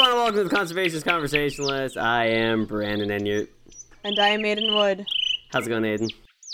everyone, and welcome to the Conservationist Conversationalist. I am Brandon Enyart. And I am Aiden Wood. How's it going, Aiden?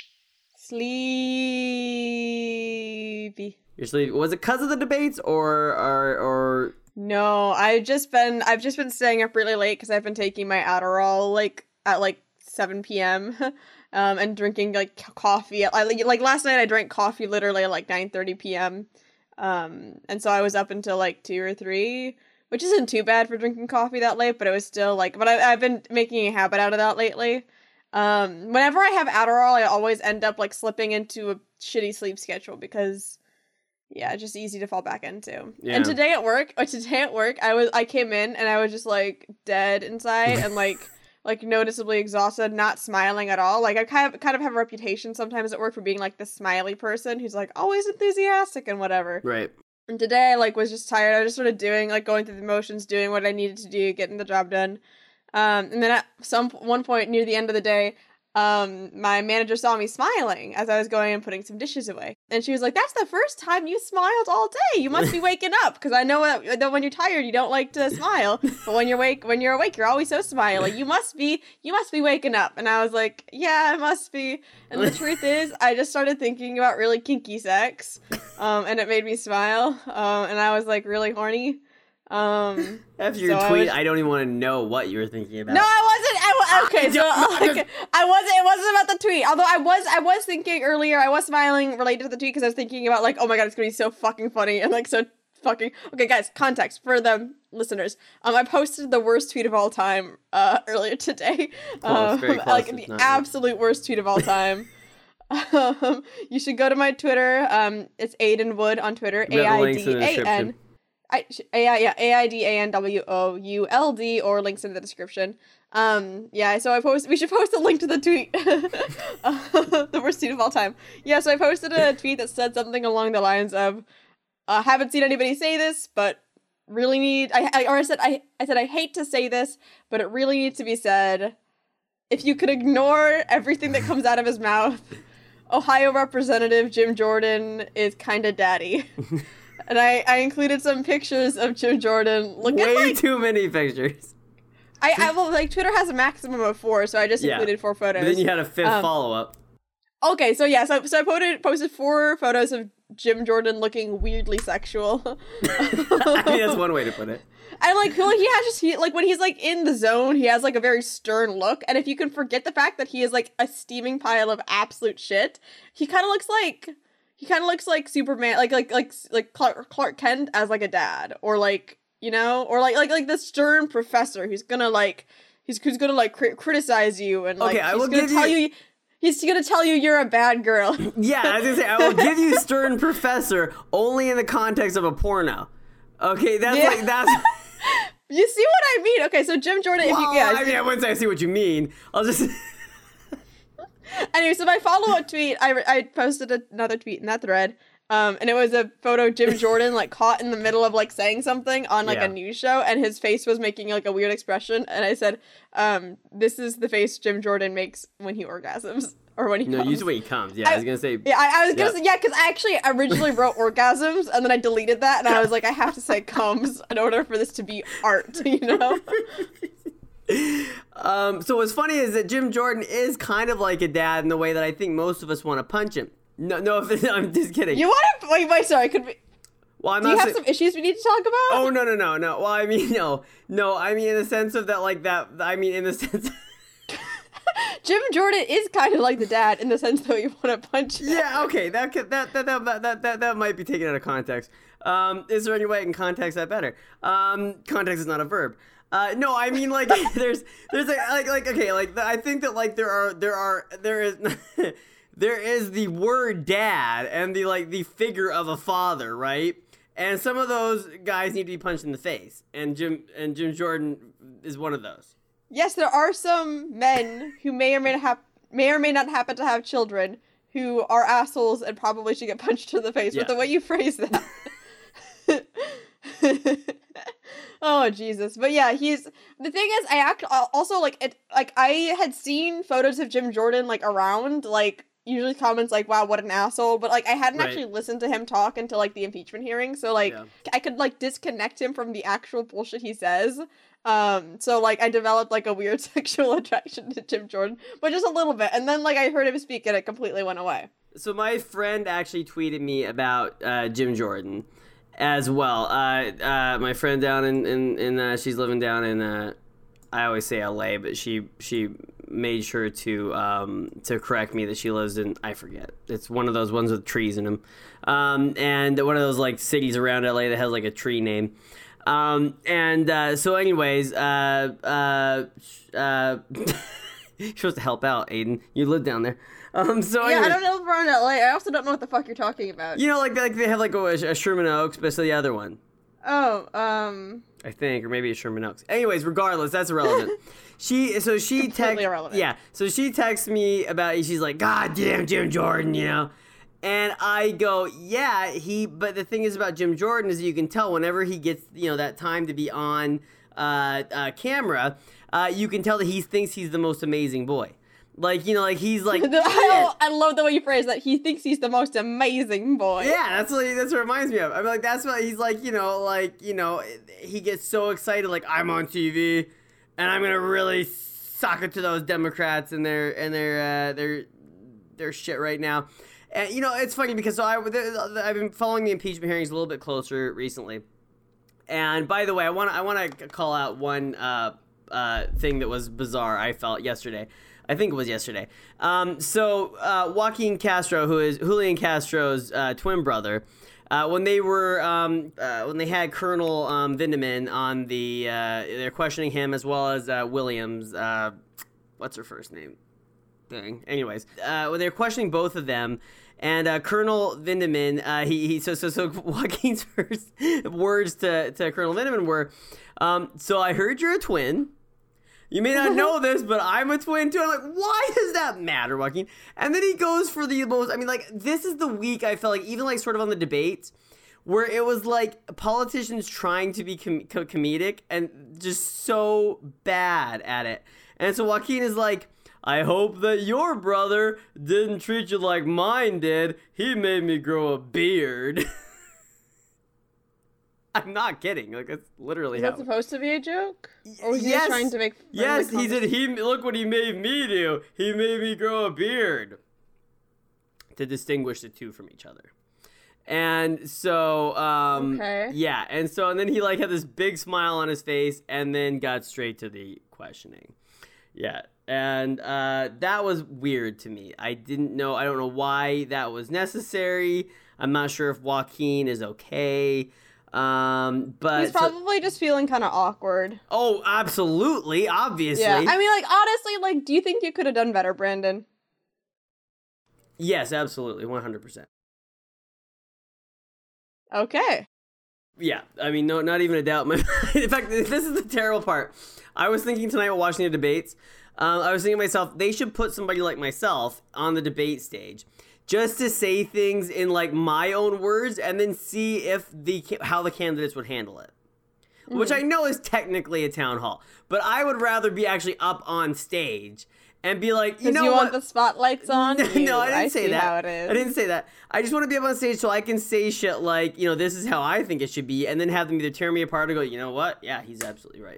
Sleepy. You're sleepy. Was it because of the debates, or? No, I've just been staying up really late because I've been taking my Adderall at 7 p.m. And drinking coffee. Like last night I drank coffee literally at 9:30 p.m. And so I was up until 2 or 3, which isn't too bad for drinking coffee that late, but it was still but I've been making a habit out of that lately. Whenever I have Adderall, I always end up slipping into a shitty sleep schedule because it's just easy to fall back into. Yeah. And today at work, I came in and I was just dead inside and noticeably exhausted, not smiling at all. I kind of have a reputation sometimes at work for being the smiley person who's always enthusiastic and whatever. Right. And today I was just tired. I was just sort of doing going through the motions, doing what I needed to do, getting the job done. And then at one point near the end of the day, my manager saw me smiling as I was going and putting some dishes away. And she was like, "That's the first time you smiled all day. You must be waking up." Because I know that when you're tired, you don't like to smile. But when you're awake, you're always so smiley. You must be waking up. And I was like, "Yeah, I must be." And the truth is, I just started thinking about really kinky sex. And it made me smile. And I was really horny. After your tweet, I don't even want to know what you were thinking about. No, I wasn't. It wasn't about the tweet. Although I was thinking earlier, I was smiling related to the tweet because I was thinking about oh my god, it's gonna be so fucking funny and so fucking. Okay, guys, context for the listeners. I posted the worst tweet of all time earlier today. The absolute worst tweet of all time. You should go to my Twitter. It's Aiden Wood on Twitter. AIDAN. AIDANWOULD, or links in the description. So we should post a link to the tweet. The worst tweet of all time. Yeah, so I posted a tweet that said something along the lines of, haven't seen anybody say this, but really need, I said I hate to say this, but it really needs to be said. If you could ignore everything that comes out of his mouth, Ohio Representative Jim Jordan is kinda daddy. And I included some pictures of Jim Jordan looking way too many pictures. Twitter has a maximum of 4, so I just included 4 photos. But then you had a 5th follow-up. Okay, so I posted 4 photos of Jim Jordan looking weirdly sexual. I mean, that's one way to put it. And when he's in the zone, he has a very stern look. And if you can forget the fact that he is a steaming pile of absolute shit, he kind of looks like Superman, like Clark Kent as a dad, or or the stern professor who's gonna criticize you and he's gonna tell you you're a bad girl. Yeah, I was gonna say I will give you stern professor only in the context of a porno. Okay, that's You see what I mean? Okay, so Jim Jordan. I wouldn't say I see what you mean. I'll just. Anyway, so my follow-up tweet, I posted another tweet in that thread, and it was a photo of Jim Jordan, caught in the middle of, saying something on, a news show, and his face was making, a weird expression, and I said, this is the face Jim Jordan makes when he orgasms, or when he comes. No, use the way he comes, I was gonna say. Yeah, I was gonna say, because I actually originally wrote orgasms, and then I deleted that, and I was like, I have to say comes in order for this to be art, So what's funny is that Jim Jordan is kind of like a dad in the way that I think most of us want to punch him. No, I'm just kidding. You want to? Wait, sorry, could we? Well, Do you have some issues we need to talk about? Oh, no. Well, I mean, no. I mean, in the sense of that, in the sense. Jim Jordan is kind of like the dad in the sense that you want to punch him. Yeah, okay, that might be taken out of context. Is there any way I can context that better? Context is not a verb. No, I mean, I think that there is the word dad and the figure of a father, right? And some of those guys need to be punched in the face, and Jim Jordan is one of those. Yes, there are some men who may or may not happen to have children who are assholes and probably should get punched in the face. But the way you phrase that. Oh Jesus! But yeah, the thing is, I had seen photos of Jim Jordan around usually comments like, wow, what an asshole. But, like, I hadn't Right. actually listened to him talk until, like, the impeachment hearing. So, like, Yeah. I could, like, disconnect him from the actual bullshit he says. So, like, I developed, like, a weird sexual attraction to Jim Jordan, but just a little bit. And then, like, I heard him speak and it completely went away. So my friend actually tweeted me about Jim Jordan as well. My friend down in she's living down in I always say LA, but she made sure to correct me that she lives in, I forget. It's one of those ones with trees in them, and one of those like cities around LA that has like a tree name. So anyways, you're supposed to help out, Aiden. You live down there. So Yeah, anyways, I don't know if we're on LA. I also don't know what the fuck you're talking about. you know, like they have like a Sherman Oaks, but it's the other one, Oh, I think, or maybe it's Sherman Oaks. Anyways, regardless, that's irrelevant. She Completely irrelevant. Yeah, so she texts me about. She's like, "God damn Jim Jordan," you know. And I go, yeah, but the thing is about Jim Jordan is you can tell whenever he gets, you know, that time to be on camera, you can tell that he thinks he's the most amazing boy. Like, you know, like he's like, I love the way you phrase that. He thinks he's the most amazing boy. yeah, that's what it reminds me of. I'm like, that's what he's like, he gets so excited, like, I'm on TV and I'm gonna really sock it to those Democrats and their shit right now. And you know, it's funny because I've been following the impeachment hearings a little bit closer recently. And by the way, I want to call out one thing that was bizarre I felt yesterday. I think it was yesterday. Joaquin Castro, who is Julian Castro's twin brother, when they had Colonel Vindeman on they're questioning him as well as Williams. What's her first name? Dang. Anyways, when they're questioning both of them, and Colonel Vindeman, so Joaquin's first words to Colonel Vindeman were, "So I heard you're a twin. You may not know this, but I'm a twin too." I'm like, why does that matter, Joaquin? And then he goes for the most, I mean, like, this is the week I felt like, even like sort of on the debates, where it was like politicians trying to be comedic and just so bad at it. And so Joaquin is like, "I hope that your brother didn't treat you like mine did. He made me grow a beard." I'm not kidding. Like, that's literally Is that supposed to be a joke? Or was he just trying to make Yes, he said, look what he made me do. He made me grow a beard. To distinguish the two from each other. And so, Okay. yeah. And then he, like, had this big smile on his face and then got straight to the questioning. Yeah. And that was weird to me. I don't know why that was necessary. I'm not sure if Joaquin is okay. But he's probably just feeling kind of awkward. Oh, absolutely, obviously. Yeah, I mean, like, honestly, like, do you think you could have done better, Brandon? Yes, absolutely, 100%. Okay. Yeah, I mean, no, not even a doubt. In fact, this is the terrible part. I was thinking tonight while watching the debates, I was thinking to myself, they should put somebody like myself on the debate stage just to say things in, like, my own words and then see how the candidates would handle it. Mm-hmm. Which I know is technically a town hall, but I would rather be actually up on stage and be like, you know what? You want the spotlights on you. No, I didn't say that. How it is. I didn't say that. I just want to be up on stage so I can say shit like, you know, this is how I think it should be, and then have them either tear me apart or go, you know what? Yeah, he's absolutely right.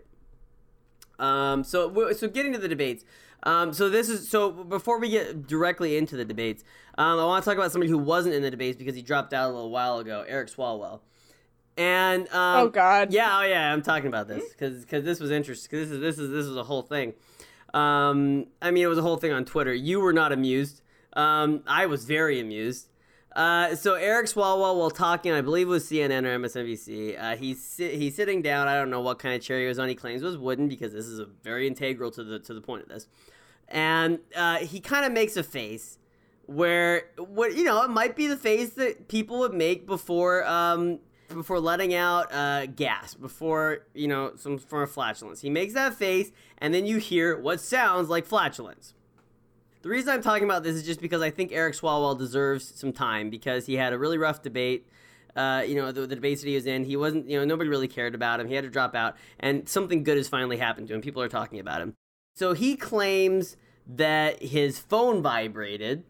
So getting to the debates. So before we get directly into the debates, I want to talk about somebody who wasn't in the debates because he dropped out a little while ago, Eric Swalwell. And oh god, yeah, I'm talking about this because this was interesting. Because this is a whole thing. I mean, it was a whole thing on Twitter. You were not amused. I was very amused. So Eric Swalwell, while talking, I believe it was CNN or MSNBC, he's sitting down. I don't know what kind of chair he was on. He claims it was wooden because this is a very integral to the point of this. And he kind of makes a face where it might be the face that people would make before letting out gas, before some form of flatulence. He makes that face, and then you hear what sounds like flatulence. The reason I'm talking about this is just because I think Eric Swalwell deserves some time because he had a really rough debate. The debates that he was in, he wasn't, nobody really cared about him. He had to drop out, and something good has finally happened to him. People are talking about him. So he claims that his phone vibrated,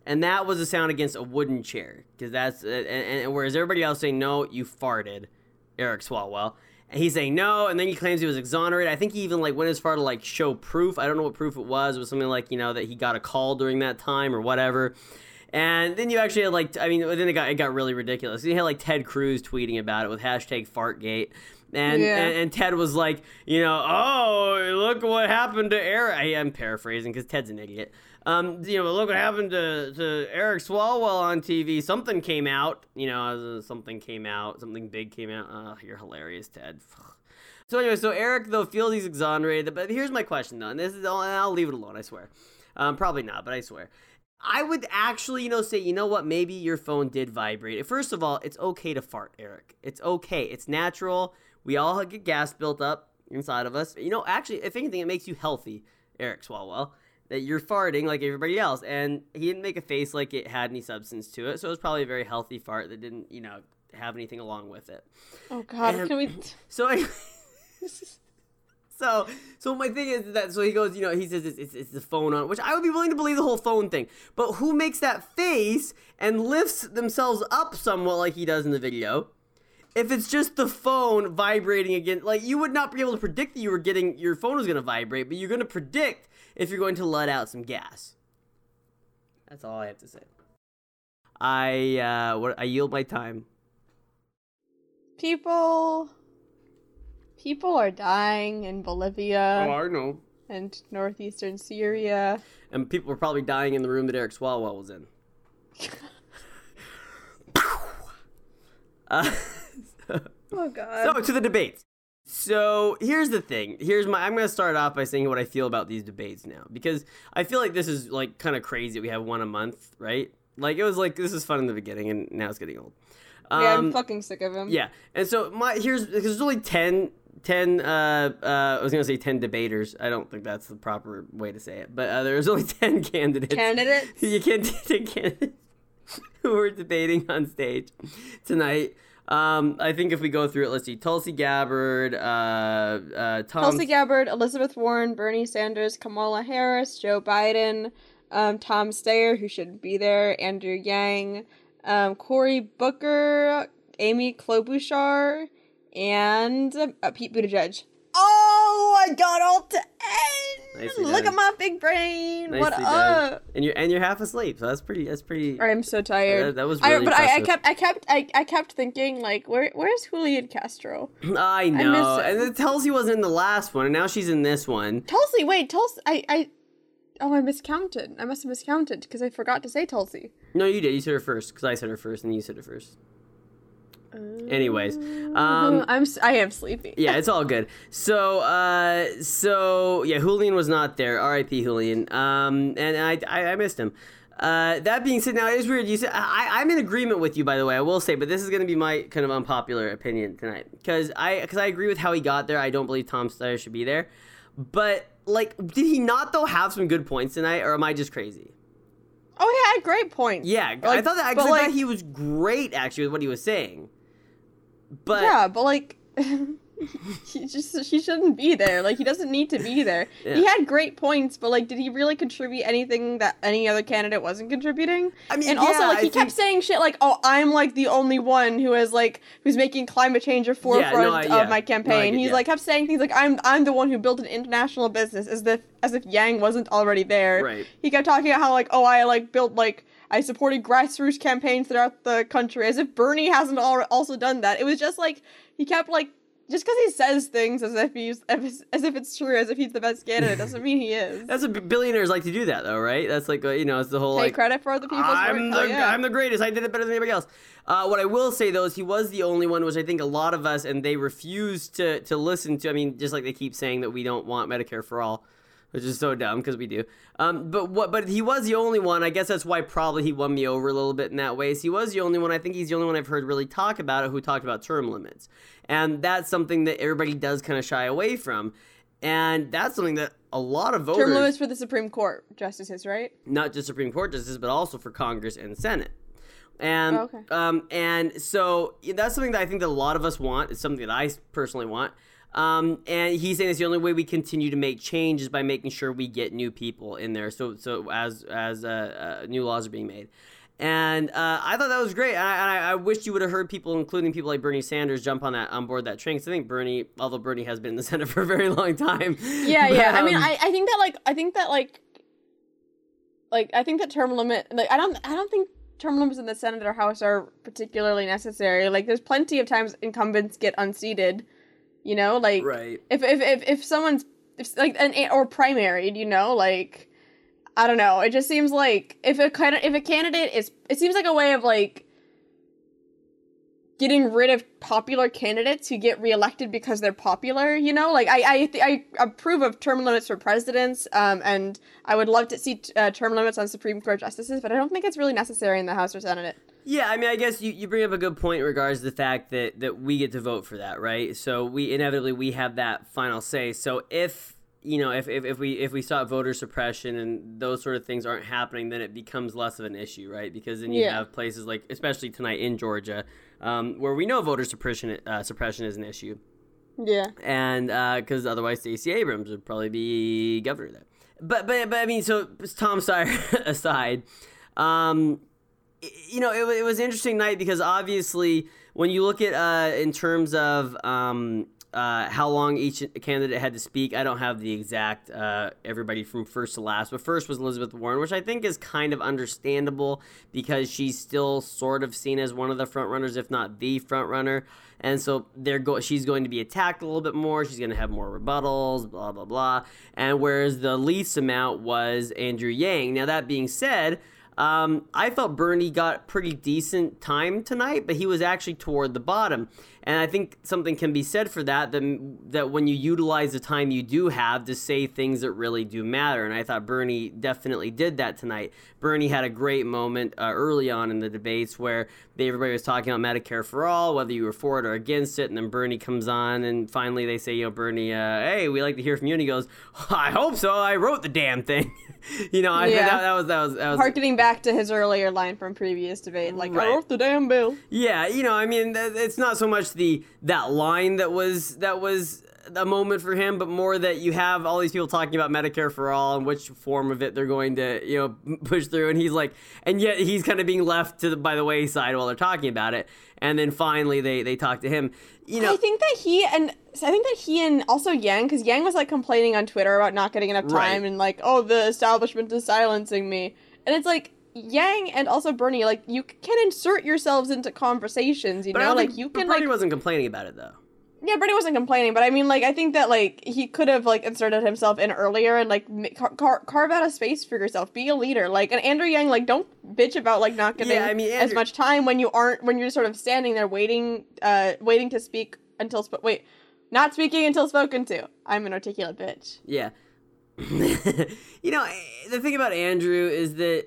And that was a sound against a wooden chair, because that's and whereas everybody else saying no, you farted, Eric Swalwell, and he's saying no, and then he claims he was exonerated. I think he even like went as far to like show proof. I don't know what proof it was. It was something like that he got a call during that time or whatever. And then you actually had like then it got really ridiculous. You had like Ted Cruz tweeting about it with hashtag Fartgate. And Ted was like, oh, look what happened to Eric. I'm paraphrasing because Ted's an idiot. Look what happened to Eric Swalwell on TV. Something came out. Something big came out. Oh, you're hilarious, Ted. So anyway, Eric, though, feels he's exonerated. But here's my question, though. And I'll leave it alone, I swear. Probably not, but I swear. I would actually, say, what? Maybe your phone did vibrate. First of all, it's okay to fart, Eric. It's okay. It's natural. We all get gas built up inside of us. Actually, if anything, it makes you healthy, Eric Swalwell, that you're farting like everybody else. And he didn't make a face like it had any substance to it. So it was probably a very healthy fart that didn't, have anything along with it. Oh, God. Can we... So anyway... So my thing is that, so he goes, he says it's the phone on, which I would be willing to believe the whole phone thing. But who makes that face and lifts themselves up somewhat like he does in the video? If it's just the phone vibrating again, like you would not be able to predict that your phone was going to vibrate, but you're going to predict if you're going to let out some gas. That's all I have to say. I yield my time. People are dying in Bolivia. Oh, I know. And northeastern Syria. And people were probably dying in the room that Eric Swalwell was in. Oh, God. So, to the debates. So, here's the thing. I'm going to start off by saying what I feel about these debates now. Because I feel like this is, like, kind of crazy that we have one a month, right? Like, it was like, this is fun in the beginning, and now it's getting old. Yeah, I'm fucking sick of him. Yeah. And so, because there's only 10 I was gonna say 10 debaters. I don't think that's the proper way to say it, but there's only 10 candidates. You can't take candidates who are debating on stage tonight. I think if we go through it, let's see: Tulsi Gabbard, Tulsi Gabbard, Elizabeth Warren, Bernie Sanders, Kamala Harris, Joe Biden, Tom Steyer, who shouldn't be there, Andrew Yang, Cory Booker, Amy Klobuchar, and Pete Buttigieg. Oh, I got all to end. Look at my big brain. Nicely what up? Done. And you're half asleep, so that's pretty. I'm so tired. That was really impressive. I kept thinking, like, where's Julian Castro? I know. And then Tulsi wasn't in the last one, and now she's in this one. Tulsi, I miscounted. I must have miscounted because I forgot to say Tulsi. No, you did. You said her first because I said her first, and you said her first. Anyways, I am sleepy. Yeah, it's all good. So yeah, Julian was not there. R.I.P. Julian. And I missed him. That being said, now it is weird. You said I'm in agreement with you, by the way. I will say, but this is going to be my kind of unpopular opinion tonight because I agree with how he got there. I don't believe Tom Steyer should be there, but like, did he not though have some good points tonight, or am I just crazy? Oh, he had great points. Yeah, like, I thought I thought he was great actually with what he was saying. But yeah, but like he shouldn't be there. Like, he doesn't need to be there. Yeah. He had great points, but like, did he really contribute anything that any other candidate wasn't contributing? I mean, and also like he kept saying shit like, "Oh, I'm like the only one who's making climate change a forefront of my campaign." He's like kept saying things like, "I'm the one who built an international business," as if Yang wasn't already there. Right. He kept talking about how like, "Oh, I supported grassroots campaigns throughout the country," as if Bernie hasn't also done that. It was just like he kept like, just because he says things as if it's true, as if he's the best candidate, doesn't mean he is. That's what billionaires like to do, that though, right? That's like it's the whole take credit for other people's work. I'm the greatest. I did it better than anybody else. What I will say though is he was the only one, which I think a lot of us, and they refuse to listen to. I mean, just like they keep saying that we don't want Medicare for all, which is so dumb because we do. But he was the only one. I guess that's why probably he won me over a little bit in that way. So he was the only one. I think he's the only one I've heard really talk about it who talked about term limits. And that's something that everybody does kind of shy away from. And that's something that a lot of voters... Term limits for the Supreme Court justices, right? Not just Supreme Court justices, but also for Congress and Senate. And and so that's something that I think that a lot of us want. It's something that I personally want. And he's saying it's the only way we continue to make change is by making sure we get new people in there. So as new laws are being made. And I thought that was great. I wish you would have heard people, including people like Bernie Sanders, jump on board that train. Because I think Bernie, although Bernie has been in the Senate for a very long time. Yeah, but, yeah. I mean, I think that term limit. Like, I don't think term limits in the Senate or House are particularly necessary. Like, there's plenty of times incumbents get unseated. You know, like, right. if someone's or primaried, you know, like, I don't know. It just seems like if a candidate is, it seems like a way of like getting rid of popular candidates who get reelected because they're popular. You know, like I approve of term limits for presidents, and I would love to see term limits on Supreme Court justices, but I don't think it's really necessary in the House or Senate. Yeah, I mean, I guess you bring up a good point in regards to the fact that we get to vote for that, right? So we have that final say. So if we stop voter suppression and those sort of things aren't happening, then it becomes less of an issue, right? Because then you have places like, especially tonight in Georgia, where we know voter suppression is an issue. Yeah. And because otherwise Stacey Abrams would probably be governor there. But I mean, so Tom Steyer aside, you know, it was an interesting night because obviously when you look at in terms of how long each candidate had to speak, I don't have the exact everybody from first to last, but first was Elizabeth Warren, which I think is kind of understandable because she's still sort of seen as one of the front runners, if not the front runner. And so she's going to be attacked a little bit more. She's going to have more rebuttals, blah, blah, blah. And whereas the least amount was Andrew Yang. Now, that being said, I felt Bernie got pretty decent time tonight, but he was actually toward the bottom. And I think something can be said for that when you utilize the time you do have to say things that really do matter. And I thought Bernie definitely did that tonight. Bernie had a great moment early on in the debates where everybody was talking about Medicare for all, whether you were for it or against it. And then Bernie comes on and finally they say, you know, Bernie, hey, we like to hear from you. And he goes, I hope so. I wrote the damn thing. You know, that was harkening back to his earlier line from previous debate, like, right. I wrote the damn bill. Yeah, you know, I mean, it's not so much that line that was a moment for him, but more that you have all these people talking about Medicare for all and which form of it they're going to, you know, push through, and he's like, and yet he's kind of being left by the wayside while they're talking about it, and then finally they talk to him. You know, I think that he and also Yang, because Yang was like complaining on Twitter about not getting enough time, right. And like, oh, the establishment is silencing me, and it's like Yang and also Bernie, like, you can insert yourselves into conversations, you know, like you can. Bernie wasn't complaining about it though. Yeah, Bernie wasn't complaining, but I mean, like, I think that, like, he could have, like, inserted himself in earlier and, like, carve out a space for yourself. Be a leader. Like, and Andrew Yang, like, don't bitch about, like, not getting as much time when you're sort of standing there waiting to speak until, not speaking until spoken to. I'm an articulate bitch. Yeah. You know, the thing about Andrew is that,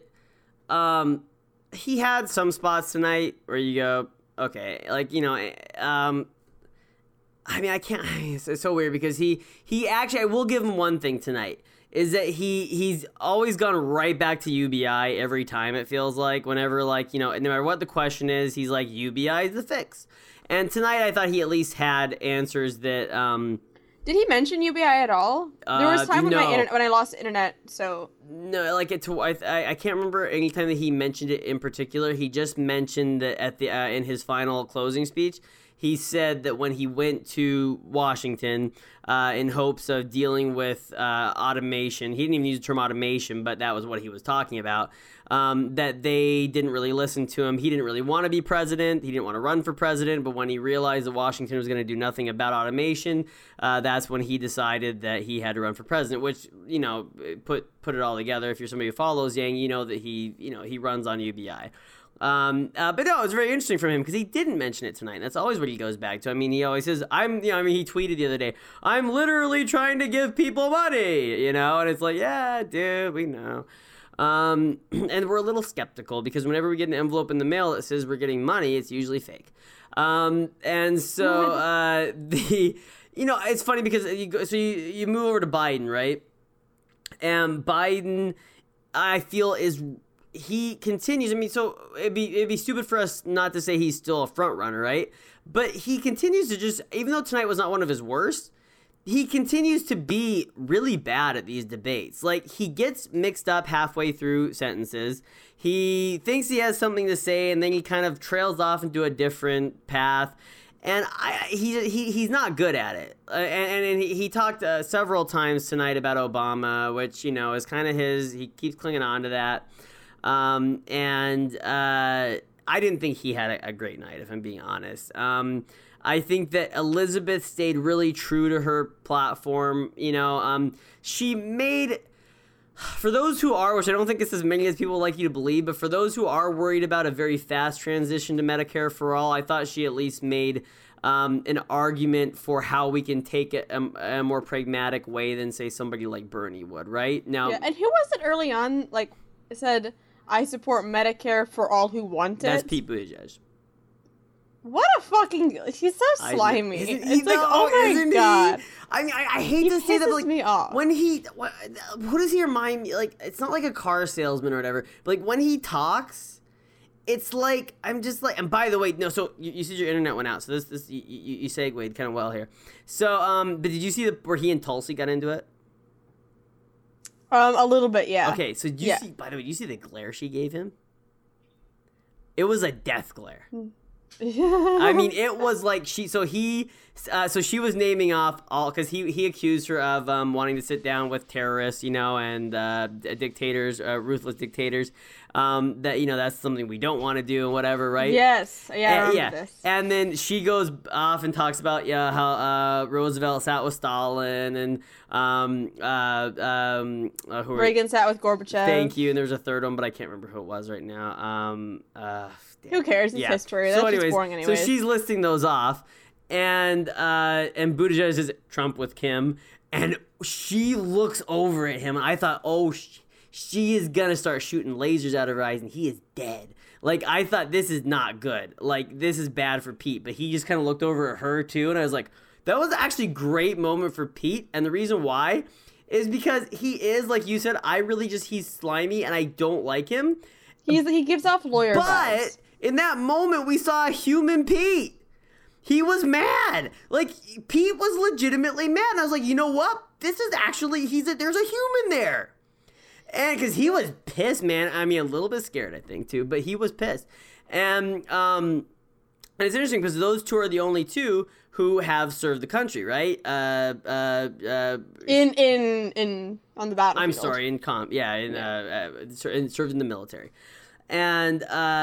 he had some spots tonight where you go, okay, like, you know, I mean, I can't. It's so weird because he actually, I will give him one thing tonight, is that he's always gone right back to UBI every time, it feels like. Whenever, like, you know, no matter what the question is, he's like, UBI is the fix. And tonight I thought he at least had answers that. Did he mention UBI at all? There was time when I lost internet, so. No, like I can't remember any time that he mentioned it in particular. He just mentioned that at the in his final closing speech. He said that when he went to Washington in hopes of dealing with automation, he didn't even use the term automation, but that was what he was talking about, that they didn't really listen to him. He didn't really want to be president. He didn't want to run for president, but when he realized that Washington was going to do nothing about automation, that's when he decided that he had to run for president, which, you know, put it all together. If you're somebody who follows Yang, you know that he runs on UBI. But no, it was very interesting from him because he didn't mention it tonight. That's always what he goes back to. I mean, he always says, he tweeted the other day, I'm literally trying to give people money, you know, and it's like, yeah, dude, we know. And we're a little skeptical because whenever we get an envelope in the mail that says we're getting money, it's usually fake. And so, you know, it's funny because you move over to Biden, right? And Biden, I feel, he continues. I mean, so it'd be stupid for us not to say he's still a front runner, right? But he continues to just, even though tonight was not one of his worst, he continues to be really bad at these debates. Like, he gets mixed up halfway through sentences. He thinks he has something to say, and then he kind of trails off into a different path. And he's not good at it. And he talked several times tonight about Obama, which, you know, is kind of he keeps clinging on to that. I didn't think he had a great night, if I'm being honest. I think that Elizabeth stayed really true to her platform. You know, she made, for those who are, which I don't think it's as many as people like you to believe, but for those who are worried about a very fast transition to Medicare for all, I thought she at least made an argument for how we can take it a more pragmatic way than, say, somebody like Bernie would, right? Now, yeah, and who was it early on, like, said, I support Medicare for all who want it? That's Pete Buttigieg. What a fucking... He's so slimy. It's like, know, oh my god. I mean, I hate to say that, but like, me off. when who does he remind me? Like, it's not like a car salesman or whatever, but like when he talks, it's like, I'm just like, and by the way, no, so you said your internet went out, so this you segued kind of well here. So, but did you see where he and Tulsi got into it? A little bit, yeah. Okay, so did you see, by the way, did you see the glare she gave him? It was a death glare. I mean, it was like so she was naming off all, because he accused her of wanting to sit down with terrorists, you know, and dictators, ruthless dictators. That, you know, that's something we don't want to do and whatever, right? Yes, yeah, I remember this. And then she goes off and talks about how Roosevelt sat with Stalin and Reagan sat with Gorbachev. Thank you. And there's a third one, but I can't remember who it was right now. Who cares? It's history. That's just boring anyways. So she's listing those off, and Buttigieg is Trump with Kim, and she looks over at him, and I thought, oh, she is gonna start shooting lasers out of her eyes, and he is dead. Like, I thought, this is not good. Like, this is bad for Pete, but he just kind of looked over at her too, and I was like, that was actually a great moment for Pete, and the reason why is because he is, like you said, he's slimy, and I don't like him. He gives off lawyer vibes. But in that moment, we saw a human Pete. He was mad. Like, Pete was legitimately mad. And I was like, you know what? This is actually, there's a human there. And because he was pissed, man. I mean, a little bit scared, I think, too. But he was pissed. And it's interesting because those two are the only two who have served the country, right? On the battlefield. I'm sorry, served in the military. And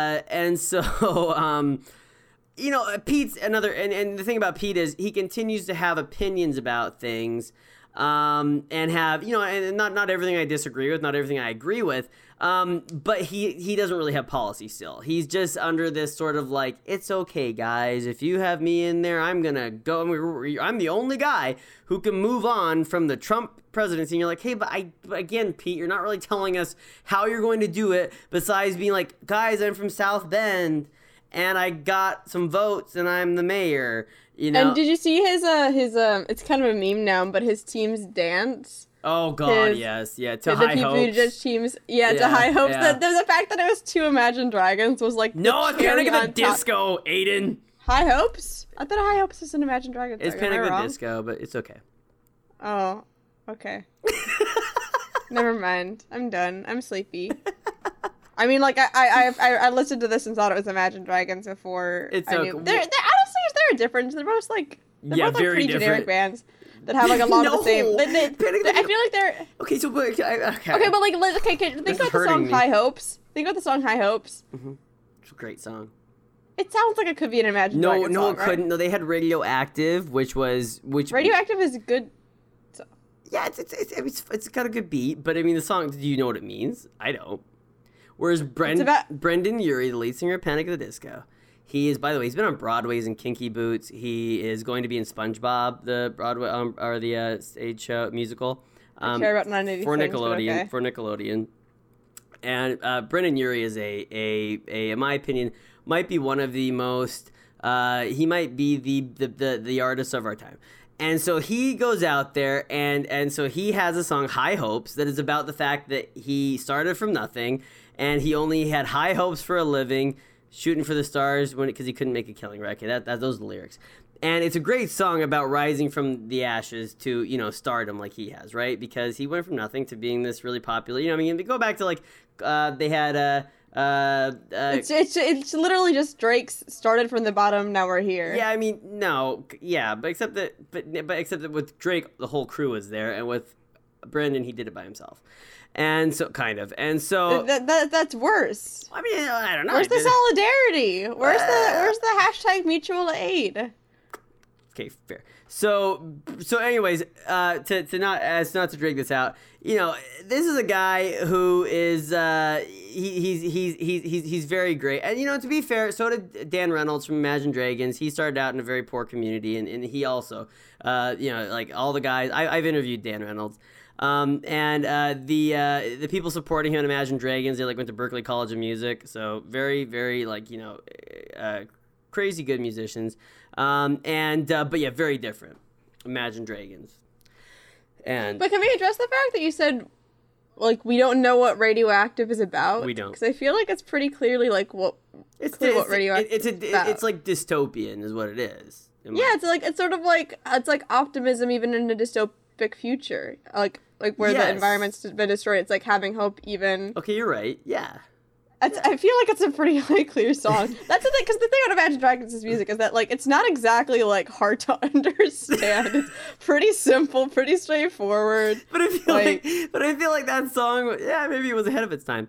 so, you know, Pete's another, and the thing about Pete is he continues to have opinions about things, and have, you know, and not everything I disagree with, not everything I agree with, but he doesn't really have policy still. He's just under this sort of like, it's okay, guys, if you have me in there, I'm gonna go, I'm the only guy who can move on from the Trump presidency. And you're like, hey, but again, Pete, you're not really telling us how you're going to do it, besides being like, guys, I'm from South Bend, and I got some votes, and I'm the mayor, you know? And did you see his it's kind of a meme now, but his team's dance? Oh, God, yes. Yeah, to High Hopes. Just teams, to High Hopes. Yeah. The fact that it was 2 Imagine Dragons was like, no, it's Panic at the Disco, Aiden. High Hopes? I thought High Hopes is an Imagine Dragons. It's Panic at the Disco, but it's okay. Oh, okay. Never mind. I'm done. I'm sleepy. I mean, like, I listened to this and thought it was Imagine Dragons before I knew. They're honestly, is there a difference? They're both like, pretty generic bands that have like a lot of the same. I feel like they're okay. So, okay, but like, think about the song High Hopes. Think about the song High Hopes. Mm-hmm. It's a great song. It sounds like it could be an Imagine Dragons song, it couldn't. Right? No, they had Radioactive, which Radioactive is good. Yeah, it's got a good beat, but I mean, the song, do you know what it means? I don't. Whereas Brendan Urie, the lead singer of Panic at the Disco, he is, by the way, he's been on Broadway's in Kinky Boots. He is going to be in SpongeBob, the Broadway or the stage show musical. I care about 980 for Nickelodeon. Okay. For Nickelodeon, and Brendan Urie is a in my opinion, might be one of the most. He might be the artist of our time. And so he goes out there, and so he has a song, High Hopes, that is about the fact that he started from nothing, and he only had high hopes for a living, shooting for the stars because he couldn't make a killing, right? Okay, those are the lyrics. And it's a great song about rising from the ashes to, you know, stardom like he has, right? Because he went from nothing to being this really popular. You know, I mean, they go back to like they had it's literally just Drake's started from the bottom. Now we're here. yeah, I mean, no, yeah, but except that with Drake, the whole crew was there, and with Brendan, he did it by himself, and so That's worse. I mean, I don't know. Where's the solidarity? Where's the hashtag mutual aid? Okay, fair. So anyways, not to drag this out, you know, this is a guy who is he's very great, and you know, to be fair, so did Dan Reynolds from Imagine Dragons. He started out in a very poor community, and he also, you know, like all the guys. I've interviewed Dan Reynolds. The people supporting him in Imagine Dragons, they like went to Berklee College of Music, so very, very like, you know, crazy good musicians. But yeah, very different. Imagine Dragons. But can we address the fact that you said, like, we don't know what Radioactive is about? We don't. Because I feel like it's pretty clearly like what Radioactive is about. It's like dystopian is what it is. Yeah, it's sort of like optimism even in a dystopic future. Like where the environment's been destroyed. It's like having hope even. Okay, you're right. Yeah. I feel like it's a pretty like clear song. That's the thing, because the thing about Imagine Dragons' music is that like it's not exactly like hard to understand. It's pretty simple, pretty straightforward. But I feel like that song, yeah, maybe it was ahead of its time.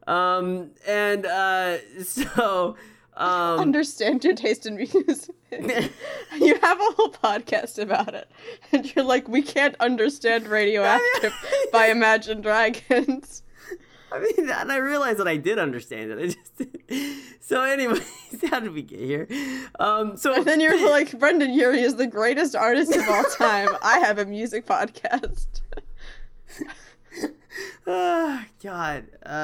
Understand your taste in music. You have a whole podcast about it, and you're like, we can't understand Radioactive by Imagine Dragons. I mean, and I realized that I did understand it. So anyways, how did we get here? And then you're like, Brendan Urie is the greatest artist of all time. I have a music podcast. Oh, God.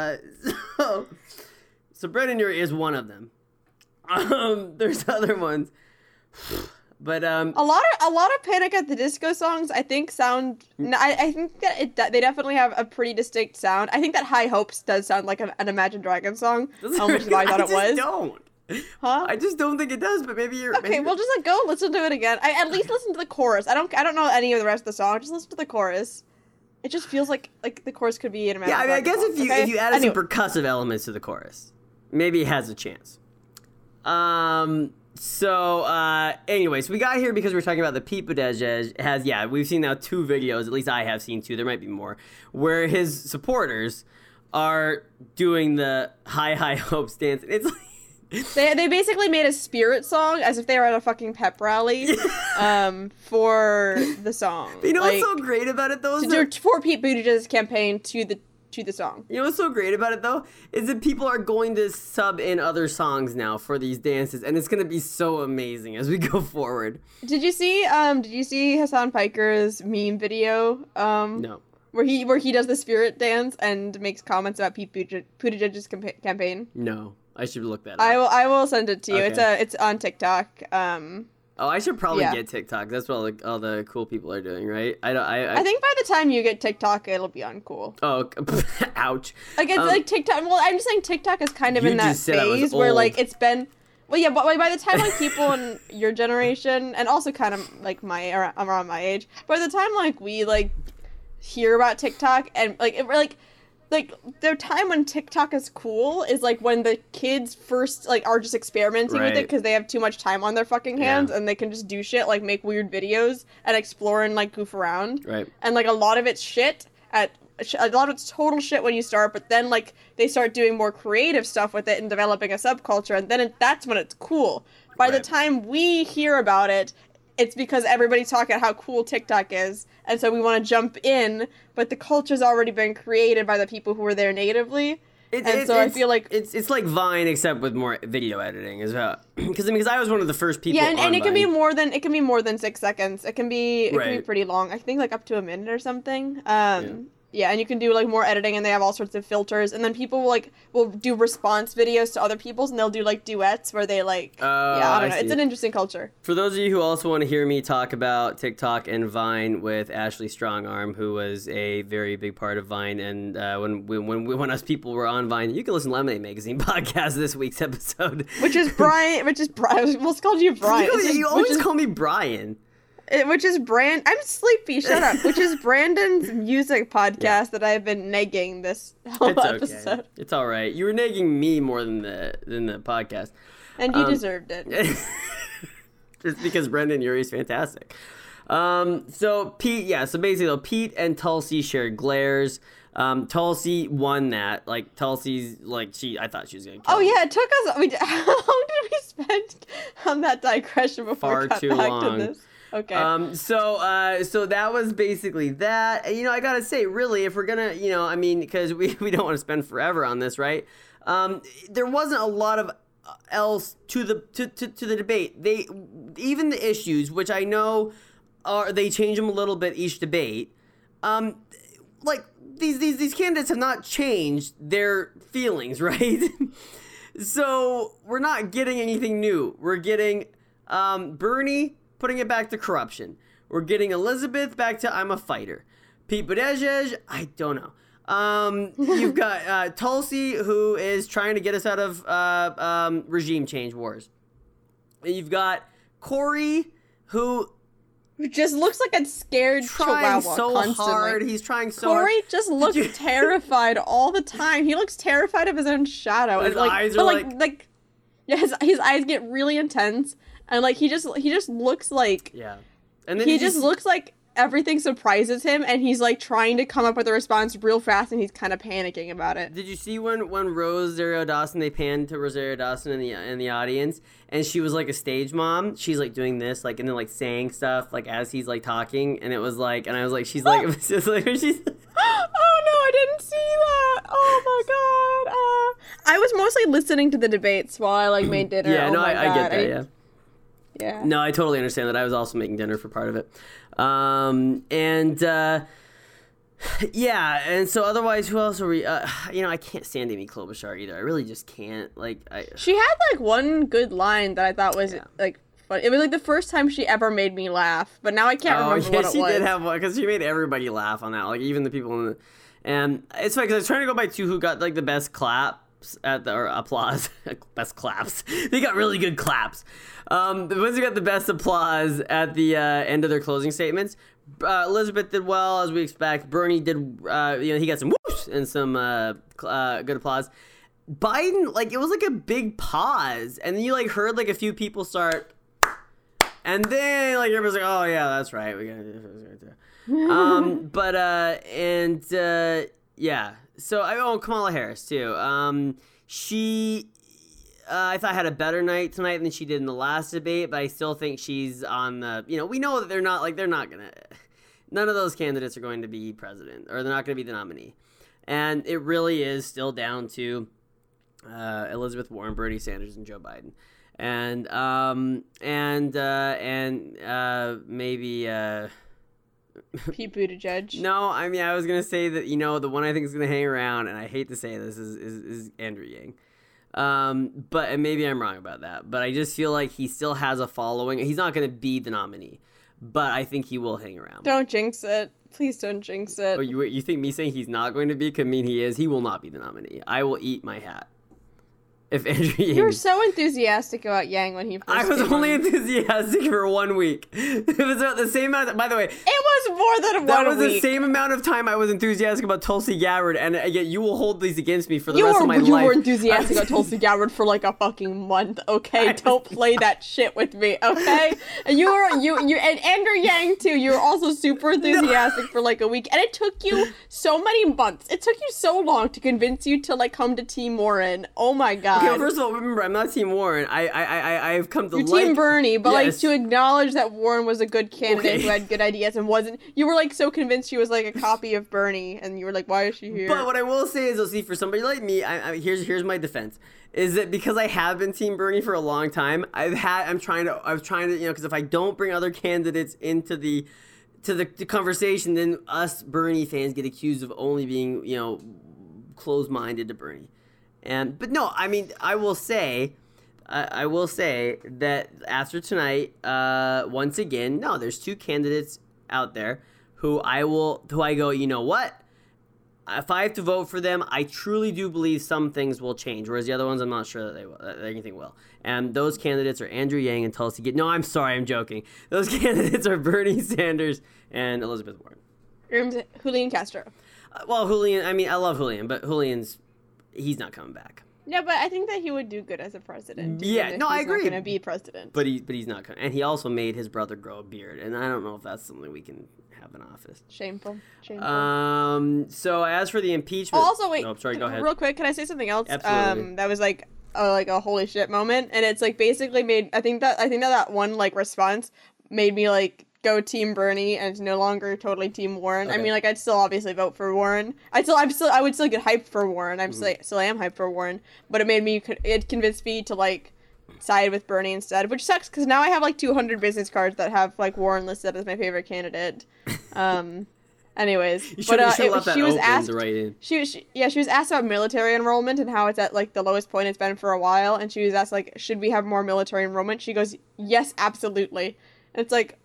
So Brendan Urie is one of them. There's other ones. But a lot of Panic at the Disco songs I think sound. I think that they definitely have a pretty distinct sound. I think that High Hopes does sound like an Imagine Dragons song. Which is why I thought it was. Don't. Huh? I just don't think it does. But maybe you're okay. Well, just like go listen to it again. At least listen to the chorus. I don't know any of the rest of the song. Just listen to the chorus. It just feels like the chorus could be an Imagine Dragons. Yeah, I mean, I guess song, if you added some percussive elements to the chorus, maybe it has a chance. Anyways, we got here because we're talking about the Pete Buttigieg we've seen now 2 videos, at least I have seen 2, there might be more, where his supporters are doing the High Hopes dance. It's like... They basically made a spirit song as if they were at a fucking pep rally for the song. But you know what's so great about it, though? For Pete Buttigieg's campaign to the song. You know what's so great about it, though, is that people are going to sub in other songs now for these dances, and it's going to be so amazing as we go forward. Did you see Hassan Piker's meme video? No. Where he does the spirit dance and makes comments about Pete Buttigieg's campaign? No. I should look that up. I will send it to you. Okay. It's on TikTok. I should probably get TikTok. That's what all the cool people are doing, right? I think by the time you get TikTok, it'll be uncool. Oh, ouch. Like it's like TikTok. Well, I'm just saying TikTok is kind of in that phase where like it's been. Well, yeah, but by the time like people in your generation and also kind of like around my age, by the time like we like hear about TikTok and like the time when TikTok is cool is like when the kids first like are just experimenting with it because they have too much time on their fucking hands and they can just do shit like make weird videos and explore and like goof around. Right. And like a lot of it's total shit when you start, but then like they start doing more creative stuff with it and developing a subculture, and then that's when it's cool. By the time we hear about it, it's because everybody's talking about how cool TikTok is, and so we want to jump in, but the culture's already been created by the people who were there natively. I feel like it's like Vine except with more video editing as well. Because I was one of the first people. Yeah, and on it can Vine. be more than 6 seconds. It can be pretty long. I think like up to a minute or something. Yeah, and you can do like more editing, and they have all sorts of filters. And then people will do response videos to other people's, and they'll do like duets where they like. I don't know. It's an interesting culture. For those of you who also want to hear me talk about TikTok and Vine with Ashley Strongarm, who was a very big part of Vine, and when us people were on Vine, you can listen to Lemonade Magazine podcast this week's episode, which is Brian. Well, it's called you Brian. You always call me Brian. Which is I'm sleepy. Shut up. Which is Brandon's music podcast that I've been negging this whole episode. Okay. It's all right. You were negging me more than the podcast, and you deserved it. Just because Brendan Urie's fantastic. So Pete, So basically, though, Pete and Tulsi shared glares. Tulsi won that. Like Tulsi's I thought she was gonna kill him. Yeah, it took us. How long did we spend on that digression before we got back to this? Okay. So that was basically that. And, I gotta say, really, if we're gonna, because we don't want to spend forever on this, right? There wasn't a lot of else to the debate. Even the issues, which I know they change them a little bit each debate. These candidates have not changed their feelings, right? So we're not getting anything new. We're getting Bernie putting it back to corruption. We're getting Elizabeth back to I'm a fighter. Pete Buttigieg, I don't know. You've got Tulsi, who is trying to get us out of regime change wars. You've got Corey, who just looks like a scared chihuahua so constantly. Hard. He's trying so hard. Corey just looks terrified all the time. He looks terrified of his own shadow. His eyes are his eyes get really intense. And he just looks like and then he just looks like everything surprises him, and he's trying to come up with a response real fast, and he's kind of panicking about it. Did you see when Rosario Dawson, they panned to Rosario Dawson in the audience, and she was like a stage mom? She's doing this and then saying stuff as he's talking, and it was and I was she's it was just she's. Oh no, I didn't see that. Oh my god. I was mostly listening to the debates while I made dinner. Yeah, no, I get that. Yeah. Yeah. No, I totally understand that. I was also making dinner for part of it. And so otherwise, who else are we? I can't stand Amy Klobuchar either. I really just can't. She had one good line that I thought was fun. It was the first time she ever made me laugh, but now I can't remember what it was. She did have one because she made everybody laugh on that. Even the people in the. And it's funny because I was trying to go by who got the best clap. Or applause. Best claps. They got really good claps. The ones who got the best applause at the end of their closing statements. Elizabeth did well, as we expect. Bernie did, he got some whoops and some good applause. Biden, it was a big pause. And then you heard a few people start. And then everybody's oh yeah, that's right. We gotta do it. Yeah. So Kamala Harris too. She, I thought had a better night tonight than she did in the last debate, but I still think she's on the. We know that they're not gonna. None of those candidates are going to be president, or they're not going to be the nominee, and it really is still down to Elizabeth Warren, Bernie Sanders, and Joe Biden, and maybe. Pete Buttigieg. No, I was gonna say that the one I think is gonna hang around, and I hate to say this is Andrew Yang, but maybe I'm wrong about that. But I just feel like he still has a following. He's not gonna be the nominee, but I think he will hang around. Don't jinx it, please don't jinx it. Oh, you think me saying he's not going to be could mean he is? He will not be the nominee. I will eat my hat. If Andrew Yang... You were so enthusiastic about Yang when he first I was only enthusiastic for 1 week. It was about the same amount. By the way, it was more than 1 week. That was the same amount of time I was enthusiastic about Tulsi Gabbard, and yet you will hold these against me for the rest of my life. You were enthusiastic about Tulsi Gabbard for a fucking month. Okay, don't play that shit with me. Okay, and you and Andrew Yang too. You were also super enthusiastic for a week, and it took you so many months. It took you so long to convince you to come to Team Warren. Oh my god. Okay, first of all, remember, I'm not Team Warren. I've come to You're Team Bernie, but yes. To acknowledge that Warren was a good candidate who had good ideas and wasn't. You were so convinced she was a copy of Bernie, and you were why is she here? But what I will say is, see, for somebody like me, here's my defense. Is that because I have been Team Bernie for a long time, I was trying to, because if I don't bring other candidates into the to the conversation, then us Bernie fans get accused of only being, closed-minded to Bernie. But no, I mean, I will say that after tonight, once again, no, there's two candidates out there who I go, you know what? If I have to vote for them, I truly do believe some things will change, whereas the other ones, I'm not sure that anything will. And those candidates are Andrew Yang and Tulsi Gabbard. No, I'm sorry, I'm joking. Those candidates are Bernie Sanders and Elizabeth Warren. Julian Castro. Well, Julian, I mean, I love Julian, but he's not coming back. No, but I think that he would do good as a president. Yeah, no, I agree. He's not going to be president. But he's not coming. And he also made his brother grow a beard, and I don't know if that's something we can have in office. Shameful. So as for the impeachment... Oh, also, wait. Oh, sorry, go ahead. Real quick, can I say something else? Absolutely. That was like a holy shit moment, and it's like basically made... I think that one like response made me like go Team Bernie, and it's no longer totally Team Warren. Okay. I mean, like, I'd still obviously vote for Warren. I would still get hyped for Warren. Still am hyped for Warren, but it convinced me to like side with Bernie instead, which sucks because now I have like 200 business cards that have like Warren listed as my favorite candidate. Anyways, she was asked about military enrollment and how it's at like the lowest point it's been for a while, and she was asked like, should we have more military enrollment? She goes, yes, absolutely. And it's like,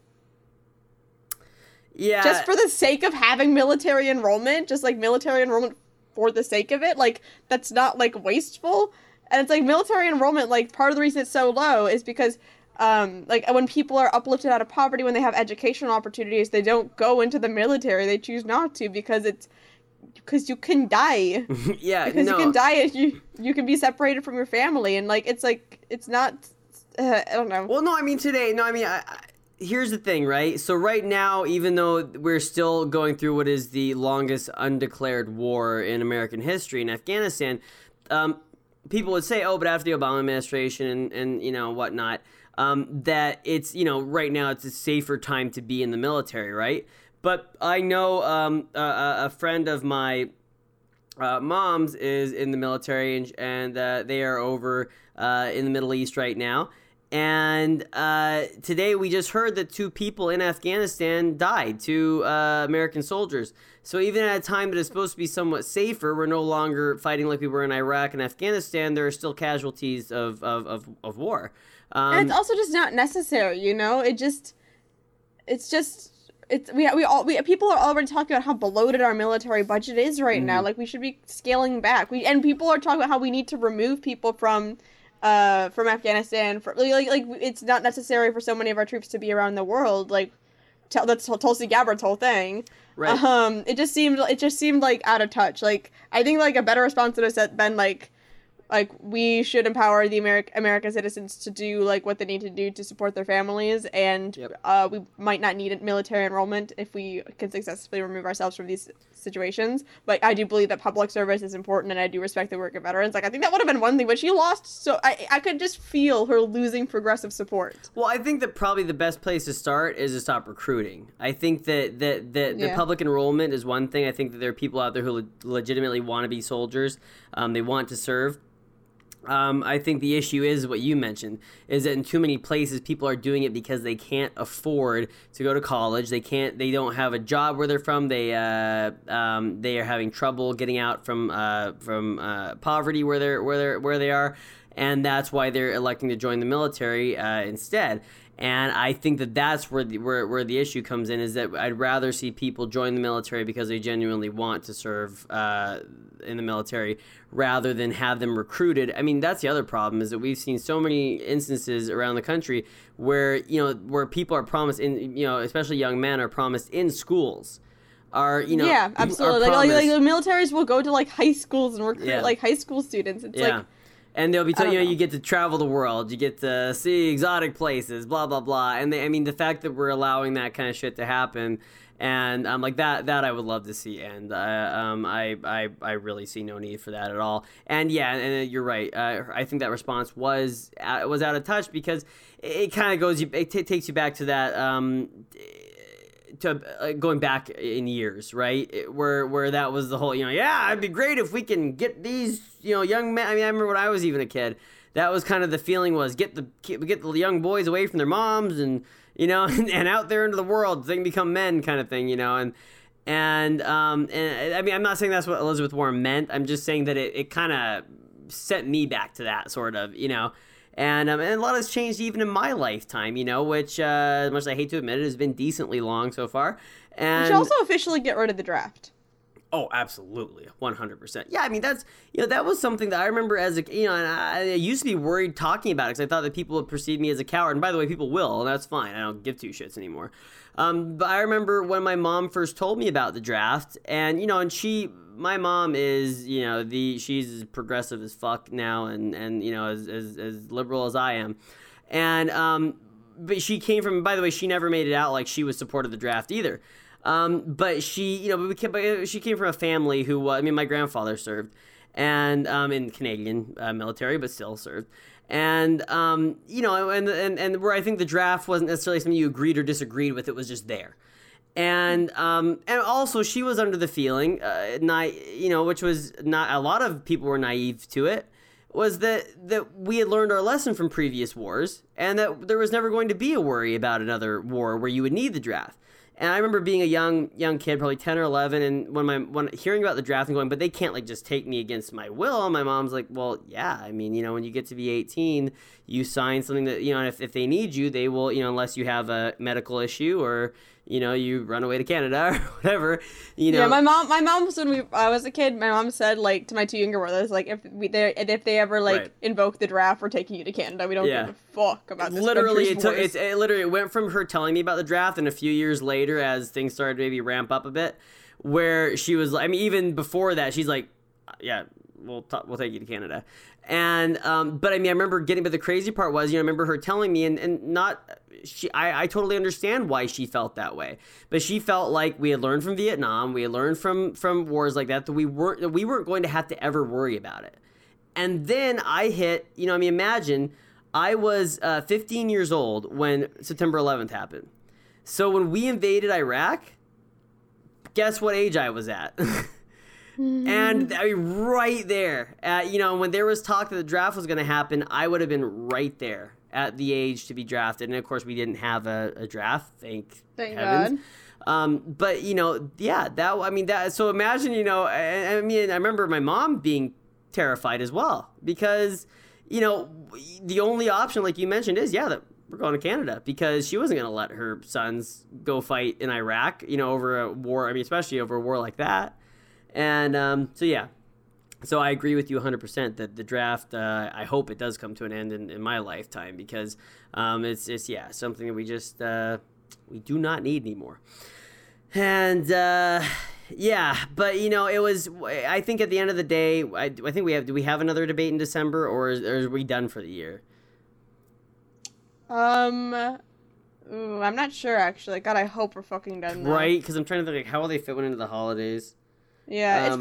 yeah, just for the sake of having military enrollment, just like military enrollment for the sake of it, like that's not like wasteful. And it's like military enrollment, like part of the reason it's so low is because like when people are uplifted out of poverty, when they have educational opportunities, they don't go into the military. They choose not to because you can die. Yeah, because you can die if you can be separated from your family, and like it's not I don't know. Well, no, I mean here's the thing, right? So right now, even though we're still going through what is the longest undeclared war in American history in Afghanistan, people would say, oh, but after the Obama administration and whatnot, that it's, right now it's a safer time to be in the military, right? But I know a friend of my mom's is in the military, and they are over in the Middle East right now. And today we just heard that 2 people in Afghanistan died, 2 American soldiers. So even at a time that is supposed to be somewhat safer, we're no longer fighting like we were in Iraq and Afghanistan. There are still casualties of war. And it's also just not necessary, people are already talking about how bloated our military budget is right now. Like, we should be scaling back. And people are talking about how we need to remove people from Afghanistan. Like it's not necessary for so many of our troops to be around the world. Like, that's Tulsi Gabbard's whole thing. Right. It just seemed like out of touch. Like, I think like a better response would have been like we should empower the American citizens to do like what they need to do to support their families, and we might not need military enrollment if we can successfully remove ourselves from these situations. But I do believe that public service is important, and I do respect the work of veterans. Like, I think that would have been one thing, but she lost, so I could just feel her losing progressive support. Well, I think that probably the best place to start is to stop recruiting. I think that the public enrollment is one thing. I think that there are people out there who legitimately want to be soldiers. They want to serve. I think the issue is what you mentioned, is that in too many places people are doing it because they can't afford to go to college. They don't have a job where they're from. They are having trouble getting out from poverty where they are, and that's why they're electing to join the military instead. And I think that that's where the issue comes in, is that I'd rather see people join the military because they genuinely want to serve in the military, rather than have them recruited. I mean, that's the other problem, is that we've seen so many instances around the country where people are promised, especially young men are promised in schools. Yeah, absolutely. Like the militaries will go to like high schools and recruit like high school students. It's like. And they'll be telling you get to travel the world, you get to see exotic places, blah blah blah. And the fact that we're allowing that kind of shit to happen, and like that I would love to see. And I really see no need for that at all. And and you're right. I think that response was out of touch, because it kind of goes. It takes you back to that. To going back in years, right? Where that was the whole, it'd be great if we can get these, young men. I mean, I remember when I was even a kid, that was kind of the feeling, was get the young boys away from their moms and, you know, and out there into the world, so they can become men, kind of thing, you know. And I mean, I'm not saying that's what Elizabeth Warren meant. I'm just saying that it kind of sent me back to that, sort of, you know. And a lot has changed even in my lifetime, you know, which, as much as I hate to admit it, has been decently long so far. And we should also officially get rid of the draft. Oh, absolutely. 100%. Yeah, I mean, that's, you know, that was something that I remember as a, you know, and I used to be worried talking about it because I thought that people would perceive me as a coward. And by the way, people will, and that's fine. I don't give two shits anymore. But I remember when my mom first told me about the draft, and, you know, and my mom is, you know, she's as progressive as fuck now, and you know, as liberal as I am. And, but she came from, by the way, she never made it out like she was supportive of the draft either. But she, you know, she came from a family who, I mean, my grandfather served, and in Canadian military, but still served. And you know, and where I think the draft wasn't necessarily something you agreed or disagreed with, it was just there. And also she was under the feeling, you know, which was not, a lot of people were naive to it, was that we had learned our lesson from previous wars, and that there was never going to be a worry about another war where you would need the draft. And I remember being a young kid, probably 10 or 11, and when hearing about the draft and going, but they can't, like, just take me against my will. And my mom's like, well, yeah, I mean, you know, when you get to be 18, you sign something that, you know, if they need you, they will, you know, unless you have a medical issue or, you know, you run away to Canada or whatever, you know. Yeah, my mom was, when I was a kid, my mom said, like, to my two younger brothers, like, if they ever, like, Right. invoke the draft, we're taking you to Canada. We don't give a fuck about this Literally, country's wars. it literally went from her telling me about the draft, and a few years later, as things started to maybe ramp up a bit, where she was, I mean, even before that, she's like, yeah, we'll take you to Canada. And, but I mean, I remember but the crazy part was, you know, I remember her telling me, and not, I totally understand why she felt that way, but she felt like we had learned from Vietnam, we had learned from wars like that we weren't going to have to ever worry about it. And then I hit, you know, I mean, imagine, I was 15 years old when September 11th happened. So when we invaded Iraq, guess what age I was at? And I mean, right there, you know, when there was talk that the draft was going to happen, I would have been right there at the age to be drafted. And of course, we didn't have a draft, thank heavens. God. But you know, yeah, so imagine, you know, I mean, I remember my mom being terrified as well, because, you know, the only option, like you mentioned, is, yeah, that we're going to Canada, because she wasn't going to let her sons go fight in Iraq, you know, over a war. I mean, especially over a war like that. And so, yeah. So I agree with you 100% that the draft, I hope it does come to an end in my lifetime, because it's yeah, something that we just, we do not need anymore. And, yeah, but, you know, it was, I think at the end of the day, I think do we have another debate in December, or are we done for the year? I'm not sure, actually. God, I hope we're fucking done now. Right, because I'm trying to think, like, how will they fit one into the holidays? Yeah,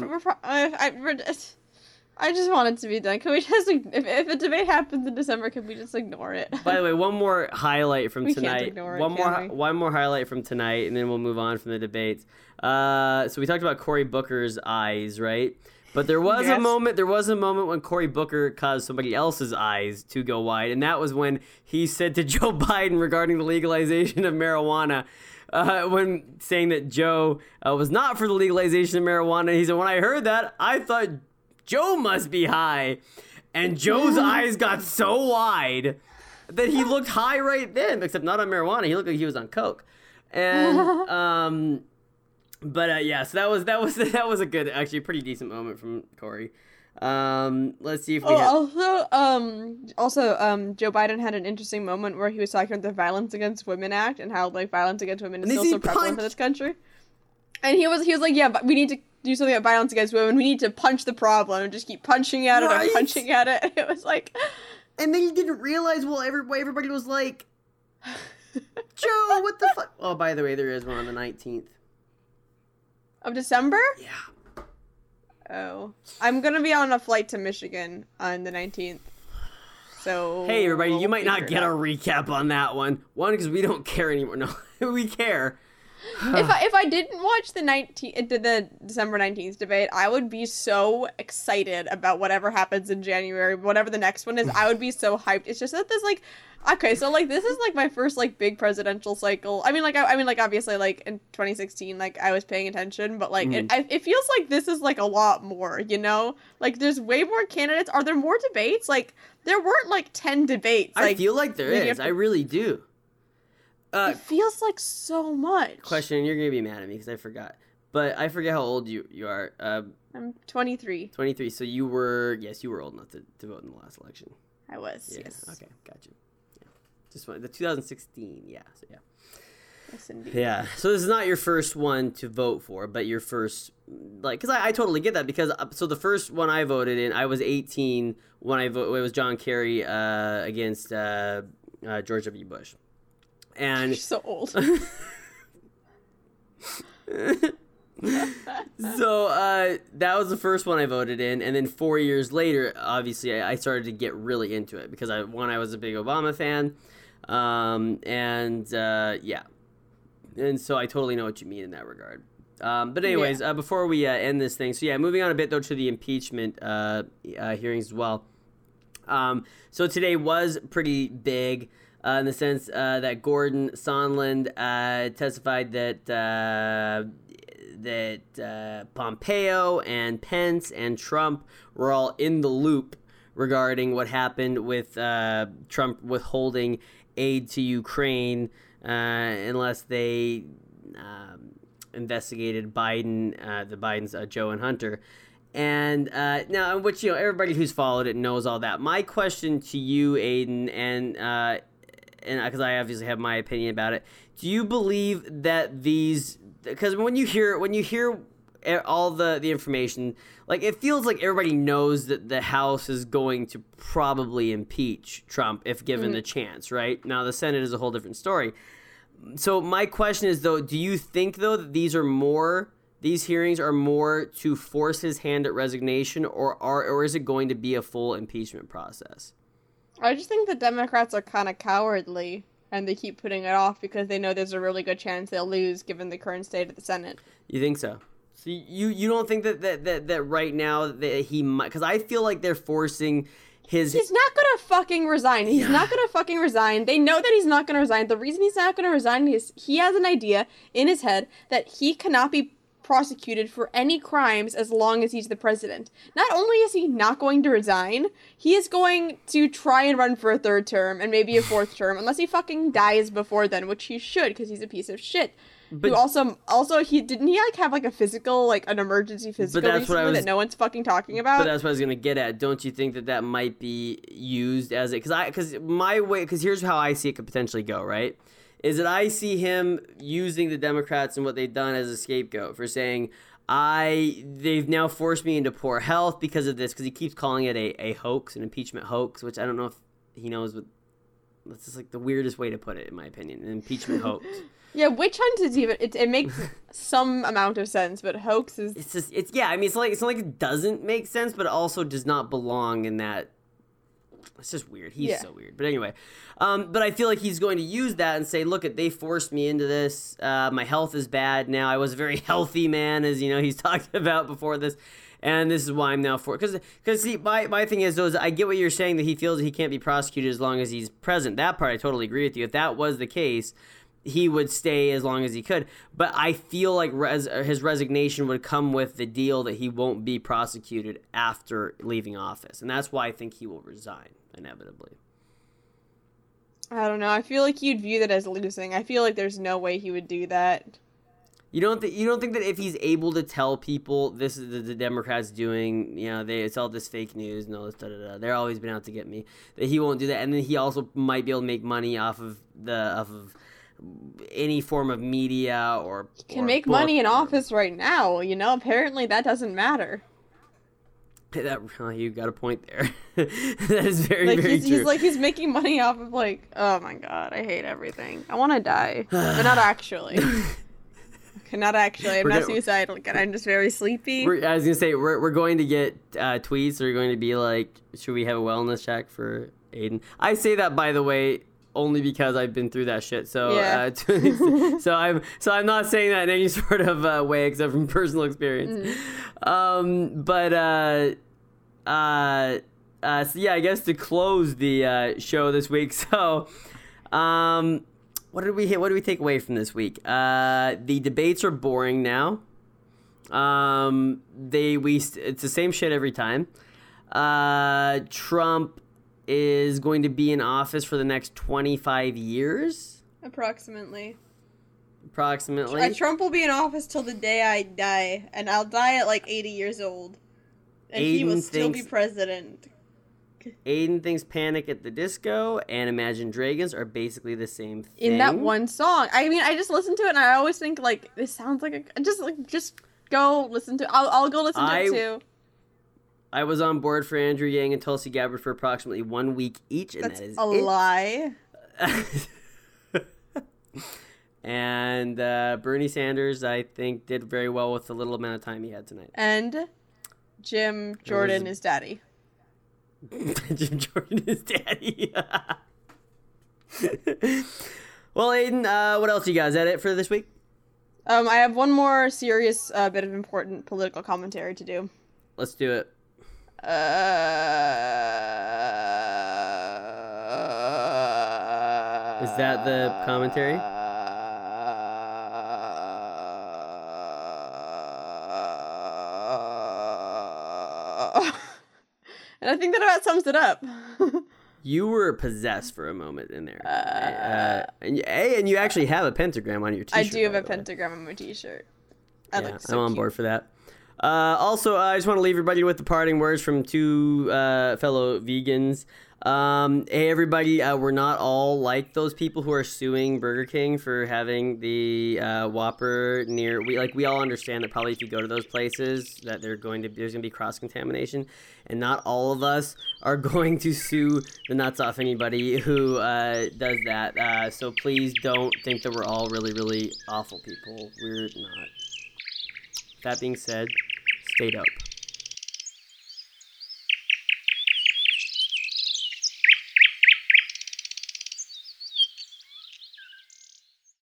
I just want it to be done. Can we just, if a debate happens in December, can we just ignore it? By the way, one more highlight from tonight. Can't ignore it, one more highlight from tonight, and then we'll move on from the debates. So we talked about Cory Booker's eyes, right? But there was a moment when Cory Booker caused somebody else's eyes to go wide, and that was when he said to Joe Biden regarding the legalization of marijuana, when saying that Joe was not for the legalization of marijuana. He said, when I heard that, I thought Joe must be high. And Joe's eyes got so wide that he looked high right then, except not on marijuana. He looked like he was on coke. And but yeah, so that was a good, actually pretty decent moment from Cory. Let's see if we also Joe Biden had an interesting moment where he was talking about the Violence Against Women Act and how, like, violence against women is still so prevalent in this country. And he was like, yeah, but we need to do something about violence against women. We need to punch the problem and just keep punching at it and punching at it. It was like, and then he didn't realize, well, everybody was like, Joe, what the fuck? Oh, by the way, there is one on the 19th of December. Yeah. Oh, I'm gonna be on a flight to Michigan on the 19th. So hey, everybody, you might not get a recap on that one. One, because we don't care anymore. No, we care. If I didn't watch the December 19th debate, I would be so excited about whatever happens in January, whatever the next one is. I would be so hyped. It's just that this like, okay, so like this is like my first like big presidential cycle. I mean like obviously like in 2016 like I was paying attention, but like it feels like this is like a lot more, you know? Like there's way more candidates. Are there more debates? Like there weren't like 10 debates. I feel like there is. I really do. It feels like so much. Question, you're gonna be mad at me because I forgot, but I forget how old you are. I'm 23. 23. So you were old enough to vote in the last election. I was. Yes. Okay, got you. Yeah. Just the 2016. Yeah. So yeah. Yes, indeed. Yeah. So this is not your first one to vote for, but your first, like, because I totally get that because so the first one I voted in, I was 18 when I voted. It was John Kerry against George W. Bush. And you're so old. So that was the first one I voted in, and then 4 years later, obviously, I started to get really into it because I was a big Obama fan, yeah, and so I totally know what you mean in that regard. But anyways, before we end this thing, so yeah, moving on a bit though to the impeachment hearings as well. So today was pretty big. In the sense that Gordon Sondland testified that Pompeo and Pence and Trump were all in the loop regarding what happened with Trump withholding aid to Ukraine unless they investigated Biden's Joe and Hunter. And now, which everybody who's followed it knows all that. My question to you, Aiden, and because I obviously have my opinion about it, do you believe that because when you hear all the information, like it feels like everybody knows that the House is going to probably impeach Trump if given the chance, right? Now the Senate is a whole different story. So my question is though, do you think though that these hearings are more to force his hand at resignation, or is it going to be a full impeachment process? I just think the Democrats are kind of cowardly, and they keep putting it off because they know there's a really good chance they'll lose given the current state of the Senate. You think so? So you don't think that right now that he might? Because I feel like they're forcing his. He's not gonna fucking resign. He's not gonna fucking resign. They know that he's not gonna resign. The reason he's not gonna resign is he has an idea in his head that he cannot be prosecuted for any crimes as long as he's the president. Not only is he not going to resign, he is going to try and run for a third term and maybe a fourth term, unless he fucking dies before then, which he should because he's a piece of shit. But he didn't he like have like a physical, like an emergency physical recently that no one's fucking talking about? But that's what I was gonna get at. Don't you think that might be used as it? Because here's how I see it could potentially go, right? Is that I see him using the Democrats and what they've done as a scapegoat for saying, they've now forced me into poor health because of this, because he keeps calling it a hoax, an impeachment hoax, which I don't know if he knows what, that's just like the weirdest way to put it, in my opinion, an impeachment hoax. Yeah, witch hunt is even, it makes some amount of sense, but hoax is... It's not like it doesn't make sense, but it also does not belong in that. It's just weird. He's so weird. But anyway, but I feel like he's going to use that and say, look, they forced me into this. My health is bad now. I was a very healthy man, as he's talked about before this. And this is why I'm now for it. Because see, my thing is, though, is I get what you're saying, that he feels that he can't be prosecuted as long as he's president. That part I totally agree with you. If that was the case, he would stay as long as he could. But I feel like his resignation would come with the deal that he won't be prosecuted after leaving office. And that's why I think he will resign, inevitably. I don't know. I feel like you'd view that as losing. I feel like there's no way he would do that. You don't think that if he's able to tell people this is the Democrats doing, it's all this fake news and all this they're always been out to get me, that he won't do that, and then he also might be able to make money off of any form of media or he can make money in office right now. Apparently that doesn't matter. You got a point there. That is very very true. He's making money off of oh my god, I hate everything. I want to die, but not actually. Not actually. I'm not suicidal. I'm just very sleepy. I was gonna say we're going to get tweets. We're going to be like, should we have a wellness check for Aiden? I say that, by the way, only because I've been through that shit. So Yeah. so I'm not saying that in any sort of way except from personal experience. So yeah, I guess to close the show this week. So what did we take away from this week? The debates are boring now. It's the same shit every time. Trump is going to be in office for the next 25 years. Approximately. Trump will be in office till the day I die, and I'll die at like 80 years old. And he will still be president. Aiden thinks Panic at the Disco and Imagine Dragons are basically the same thing. In that one song. I mean, I just listen to it and I always think like this sounds like just go listen to it. I'll go listen to it too. I was on board for Andrew Yang and Tulsi Gabbard for approximately 1 week each, and That's that is a lie. And Bernie Sanders, I think, did very well with the little amount of time he had tonight. And Jim Jordan is daddy. Jim Jordan is daddy. Well, Aiden, what else you got? Is that it for this week? I have one more serious bit of important political commentary to do. Let's do it. Is that the commentary? And I think that about sums it up. You were possessed for a moment in there. And you actually have a pentagram on your t-shirt. I do have a pentagram on my t-shirt. I'm on board for that. Also, I just want to leave everybody with the parting words from two fellow vegans. Hey, everybody, we're not all like those people who are suing Burger King for having the Whopper near. We all understand that probably if you go to those places that there's going to be cross-contamination, and not all of us are going to sue the nuts off anybody who does that. So please don't think that we're all really, really awful people. We're not. That being said, stay dope.